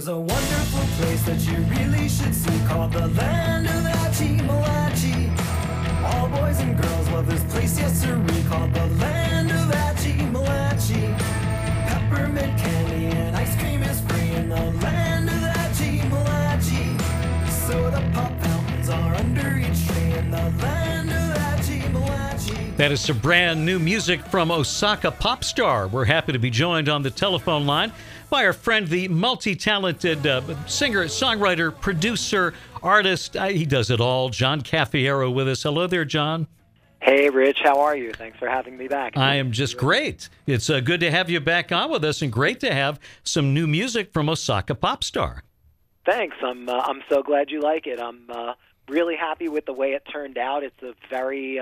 There's a wonderful place that you really should see called the land of Hachi Malachi. All boys and girls love this place, yes sirree, called the land of Hachi Malachi. Peppermint candy and ice cream is free in the land of Hachi Malachi. Soda pop fountains are under each tree in the land of Hachi Malachi. That is some brand new music from Osaka Popstar. We're happy to be joined on the telephone line by our friend, the multi-talented singer, songwriter, producer, artist. He does it all. John Cafiero with us. Hello there, John. Hey, Rich. How are you? Thanks for having me back. I am just great. It's good to have you back on with us, and great to have some new music from Osaka Popstar. Thanks. I'm so glad you like it. I'm really happy with the way it turned out. It's a very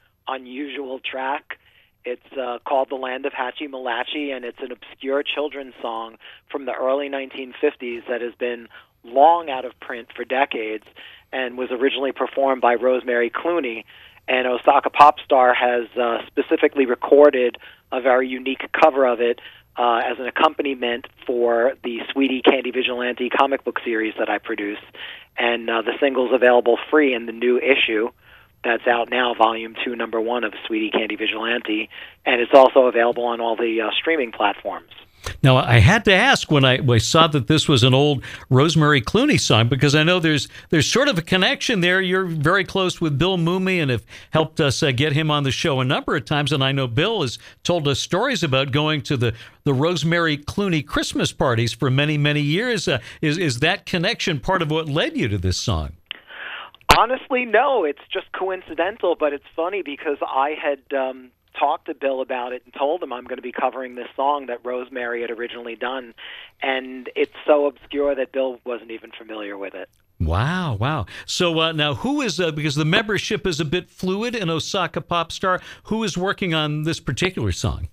unusual track. It's called The Land of Hachi Malachi, and it's an obscure children's song from the early 1950s that has been long out of print for decades and was originally performed by Rosemary Clooney. And Osaka Popstar has specifically recorded a very unique cover of it as an accompaniment for the Sweetie Candy Vigilante comic book series that I produce. And the single's available free in the new issue that's out now, Volume 2, Number 1 of Sweetie Candy Vigilante, and it's also available on all the streaming platforms. Now, I had to ask when I saw that this was an old Rosemary Clooney song, because I know there's sort of a connection there. You're very close with Bill Mumy and have helped us get him on the show a number of times, and I know Bill has told us stories about going to the Rosemary Clooney Christmas parties for many, many years. Is that connection part of what led you to this song? Honestly, no. It's just coincidental, but it's funny because I had talked to Bill about it and told him I'm going to be covering this song that Rosemary had originally done, and it's so obscure that Bill wasn't even familiar with it. Wow. So now who is, because the membership is a bit fluid in Osaka Popstar, who is working on this particular song?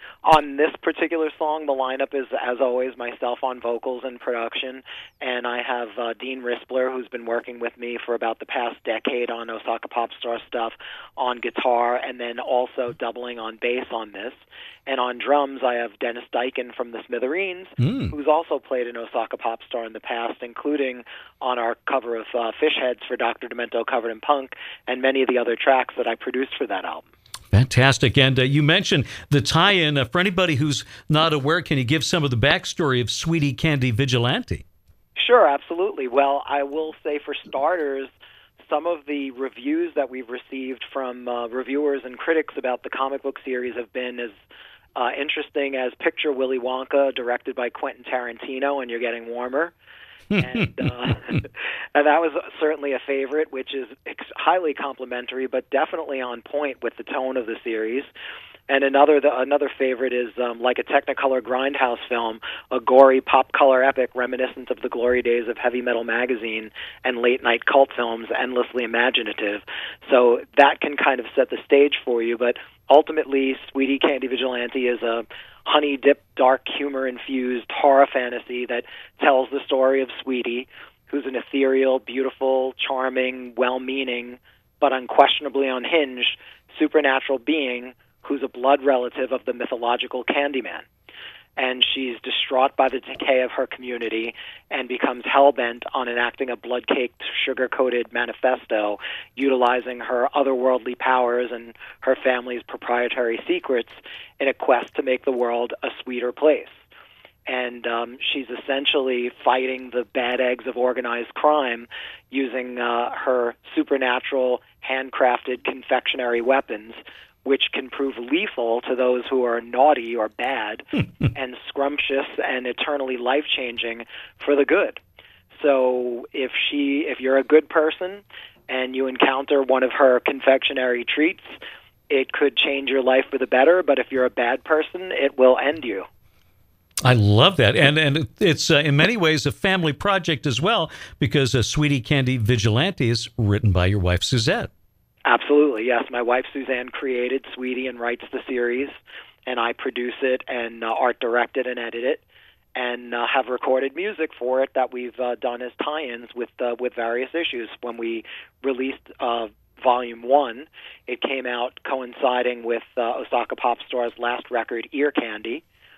On this particular song, the lineup is, as always, myself on vocals and production, and I have Dean Rispler, who's been working with me for about the past decade on Osaka Popstar stuff, on guitar, and then also doubling on bass on this. And on drums, I have Dennis Dyken from the Smithereens, who's also played in Osaka Popstar in the past, including on our cover of Fish Heads for Dr. Demento Covered in Punk, and many of the other tracks that I produced for that album. Fantastic. And you mentioned the tie-in. For anybody who's not aware, can you give some of the backstory of Sweetie Candy Vigilante? Sure, absolutely. Well, I will say for starters, some of the reviews that we've received from reviewers and critics about the comic book series have been as interesting as Picture Willy Wonka, directed by Quentin Tarantino, and You're Getting Warmer. And that was certainly a favorite, which is highly complimentary, but definitely on point with the tone of the series. And another favorite is Like a Technicolor Grindhouse Film, a gory pop color epic reminiscent of the glory days of Heavy Metal Magazine and late night cult films, endlessly imaginative. So that can kind of set the stage for you, but ultimately Sweetie Candy Vigilante is a honey-dipped, dark humor-infused horror fantasy that tells the story of Sweetie, who's an ethereal, beautiful, charming, well-meaning, but unquestionably unhinged supernatural being who's a blood relative of the mythological Candyman. And she's distraught by the decay of her community and becomes hell-bent on enacting a blood-caked, sugar-coated manifesto utilizing her otherworldly powers and her family's proprietary secrets in a quest to make the world a sweeter place. And she's essentially fighting the bad eggs of organized crime using her supernatural, handcrafted confectionery weapons, which can prove lethal to those who are naughty or bad, and scrumptious and eternally life-changing for the good. So if you're a good person and you encounter one of her confectionery treats, it could change your life for the better, but if you're a bad person, it will end you. I love that. And it's in many ways a family project as well, because Sweetie Candy Vigilante is written by your wife, Suzette. Absolutely, yes. My wife, Suzanne, created Sweetie and writes the series, and I produce it and art direct it and edit it, and have recorded music for it that we've done as tie-ins with various issues. When we released Volume 1, it came out coinciding with Osaka Popstar's last record, Ear Candy,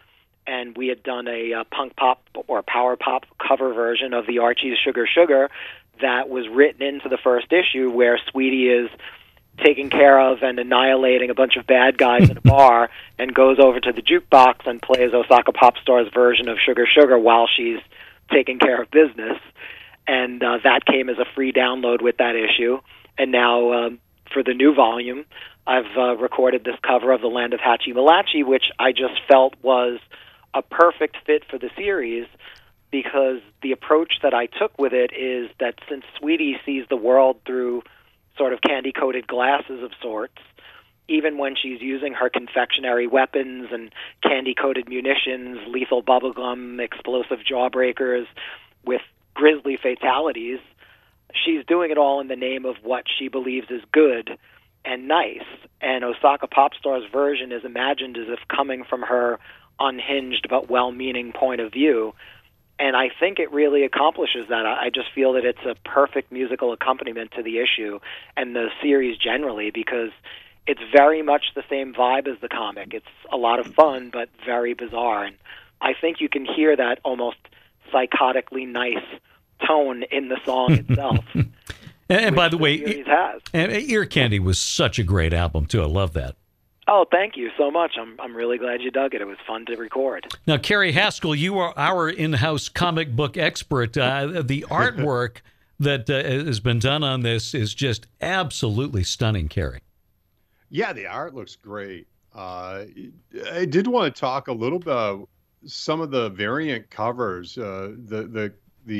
and we had done a punk pop or power pop cover version of the Archie's Sugar Sugar that was written into the first issue, where Sweetie is taking care of and annihilating a bunch of bad guys in a bar and goes over to the jukebox and plays Osaka Popstar's version of Sugar Sugar while she's taking care of business. And that came as a free download with that issue. And now for the new volume, I've recorded this cover of The Land of Hachi Malachi, which I just felt was a perfect fit for the series, because the approach that I took with it is that since Sweetie sees the world through sort of candy-coated glasses of sorts, even when she's using her confectionery weapons and candy-coated munitions, lethal bubblegum, explosive jawbreakers with grisly fatalities, she's doing it all in the name of what she believes is good and nice. And Osaka Popstar's version is imagined as if coming from her unhinged but well-meaning point of view. And I think it really accomplishes that. I just feel that it's a perfect musical accompaniment to the issue and the series generally, because it's very much the same vibe as the comic. It's a lot of fun, but very bizarre. And I think you can hear that almost psychotically nice tone in the song itself. And by the way, has. Ear Candy was such a great album, too. I love that. Oh, thank you so much. I'm really glad you dug it. It was fun to record. Now, Kerry Haskell, you are our in-house comic book expert. The artwork that has been done on this is just absolutely stunning, Kerry. Yeah, the art looks great. I did want to talk a little bit about some of the variant covers, the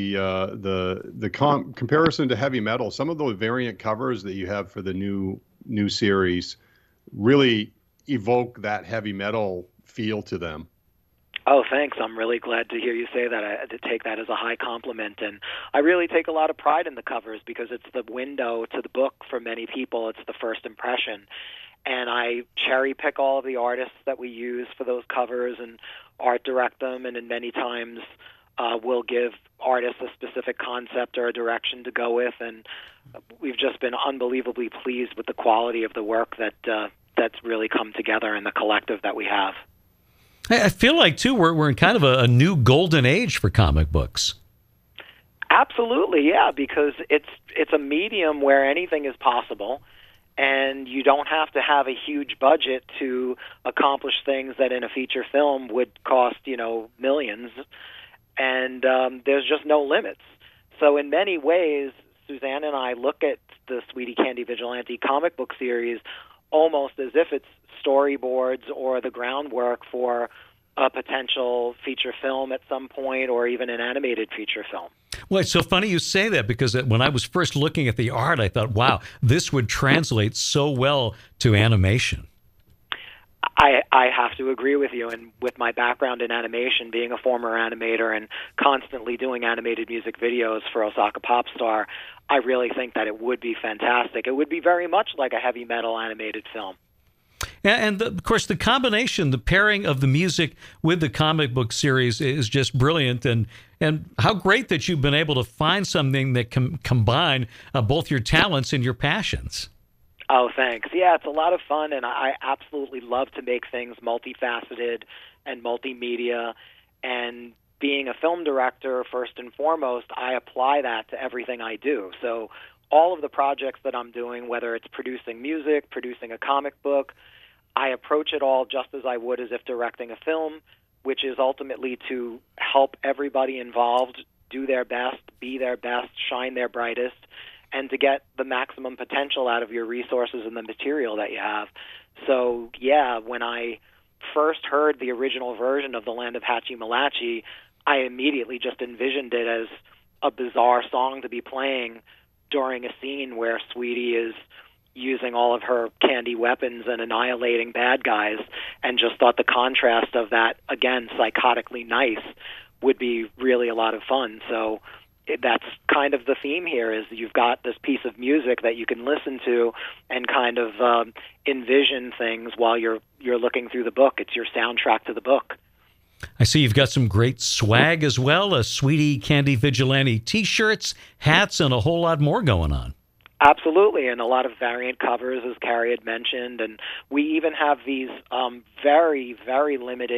comparison to heavy metal. Some of the variant covers that you have for the new series really evoke that heavy metal feel to them. Oh, thanks. I'm really glad to hear you say that. I take that as a high compliment. And I really take a lot of pride in the covers, because it's the window to the book for many people. It's the first impression. And I cherry pick all of the artists that we use for those covers and art direct them. And in many times we'll give artists a specific concept or a direction to go with. And we've just been unbelievably pleased with the quality of the work that's really come together in the collective that we have. I feel like, too, we're in kind of a new golden age for comic books. Absolutely, yeah, because it's a medium where anything is possible, and you don't have to have a huge budget to accomplish things that in a feature film would cost, millions, and there's just no limits. So in many ways, Suzanne and I look at the Sweetie Candy Vigilante comic book series almost as if it's storyboards or the groundwork for a potential feature film at some point, or even an animated feature film. Well, it's so funny you say that, because when I was first looking at the art, I thought, wow, this would translate so well to animation. I have to agree with you, and with my background in animation, being a former animator and constantly doing animated music videos for Osaka Popstar, I really think that it would be fantastic. It would be very much like a heavy metal animated film. And of course, the combination, the pairing of the music with the comic book series is just brilliant. And how great that you've been able to find something that can combine both your talents and your passions. Oh, thanks. Yeah, it's a lot of fun, and I absolutely love to make things multifaceted and multimedia. And being a film director, first and foremost, I apply that to everything I do. So all of the projects that I'm doing, whether it's producing music, producing a comic book, I approach it all just as I would as if directing a film, which is ultimately to help everybody involved do their best, be their best, shine their brightest, and to get the maximum potential out of your resources and the material that you have. So, yeah, when I first heard the original version of The Land of Hachi Malachi, I immediately just envisioned it as a bizarre song to be playing during a scene where Sweetie is using all of her candy weapons and annihilating bad guys, and just thought the contrast of that, again, psychotically nice, would be really a lot of fun. So that's kind of the theme here, is you've got this piece of music that you can listen to and kind of envision things while you're looking through the book. It's your soundtrack to the book. I see you've got some great swag as well, a Sweetie Candy Vigilante T-shirts, hats, and a whole lot more going on. Absolutely, and a lot of variant covers, as Carrie had mentioned, and we even have these very, very limited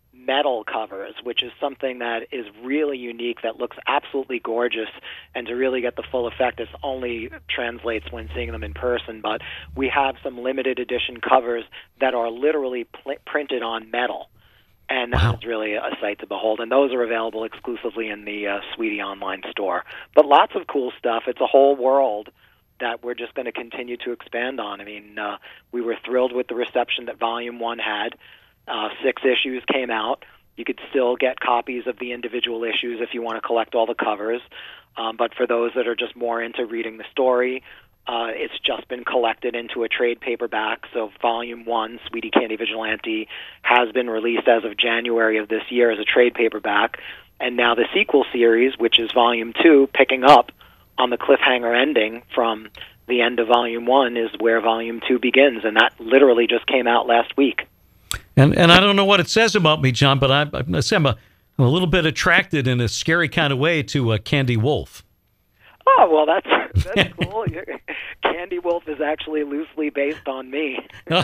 metal covers, which is something that is really unique, that looks absolutely gorgeous, and to really get the full effect, this only translates when seeing them in person. But we have some limited edition covers that are literally printed on metal, and that's really a sight to behold. And those are available exclusively in the Sweetie online store. But lots of cool stuff. It's a whole world that we're just going to continue to expand on. I mean, we were thrilled with the reception that Volume 1 had. 6 issues came out. You could still get copies of the individual issues if you want to collect all the covers. But for those that are just more into reading the story, it's just been collected into a trade paperback. So Volume 1, Sweetie Candy Vigilante, has been released as of January of this year as a trade paperback. And now the sequel series, which is Volume 2, picking up on the cliffhanger ending from the end of Volume 1, is where Volume 2 begins. And that literally just came out last week. And I don't know what it says about me, John, but I'm a little bit attracted in a scary kind of way to Candy Wolf. Oh, well, that's cool. Candy Wolf is actually loosely based on me.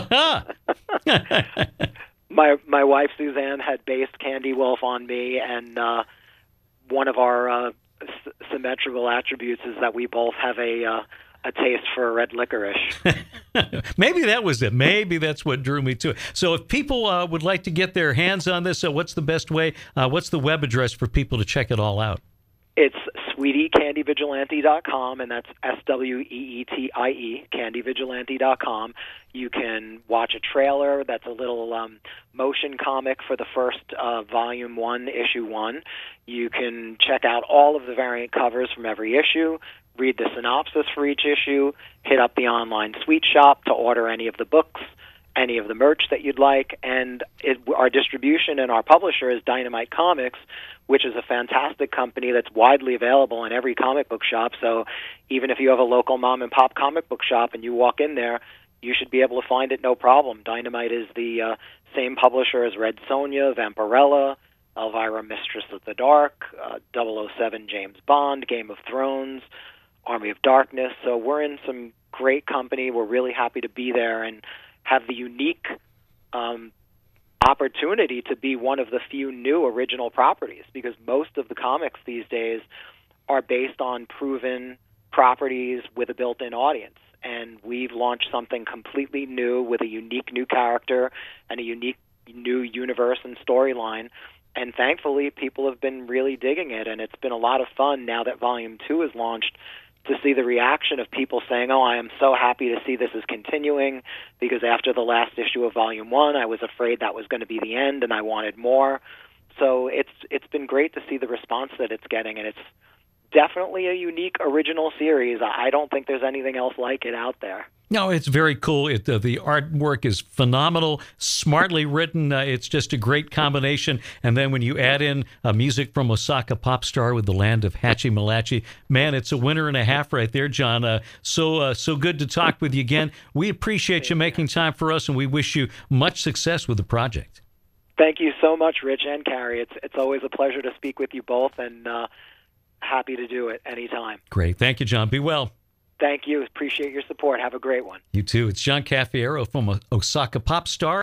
My wife, Suzanne, had based Candy Wolf on me, and one of our symmetrical attributes is that we both have a taste for red licorice. Maybe that was it. Maybe that's what drew me to it. So if people would like to get their hands on this, what's the best way? What's the web address for people to check it all out? It's SweetieCandyVigilante.com, and that's SWEETIE, CandyVigilante.com. You can watch a trailer. That's a little motion comic for the first Volume 1, Issue 1. You can check out all of the variant covers from every issue, read the synopsis for each issue, hit up the online Sweet Shop to order any of the books, any of the merch that you'd like, and our distribution and our publisher is Dynamite Comics, which is a fantastic company that's widely available in every comic book shop. So even if you have a local mom-and-pop comic book shop and you walk in there, you should be able to find it no problem. Dynamite is the same publisher as Red Sonja, Vampirella, Elvira, Mistress of the Dark, 007, James Bond, Game of Thrones, Army of Darkness. So we're in some great company. We're really happy to be there and have the unique opportunity to be one of the few new original properties, because most of the comics these days are based on proven properties with a built-in audience. And we've launched something completely new with a unique new character and a unique new universe and storyline. And thankfully, people have been really digging it, and it's been a lot of fun now that Volume 2 is launched to see the reaction of people saying, oh, I am so happy to see this is continuing, because after the last issue of Volume 1, I was afraid that was going to be the end, and I wanted more. So it's been great to see the response that it's getting, and it's definitely a unique original series. I don't think there's anything else like it out there. No, it's very cool. The artwork is phenomenal, smartly written. It's just a great combination. And then when you add in music from Osaka pop star with the land of Hachi Malachi, man, it's a winner and a half right there, John. So good to talk with you again. We appreciate you making time for us, and we wish you much success with the project. Thank you so much, Rich and Carrie. It's always a pleasure to speak with you both, and happy to do it anytime. Great. Thank you, John. Be well. Thank you. Appreciate your support. Have a great one. You too. It's John Cafiero from Osaka pop star.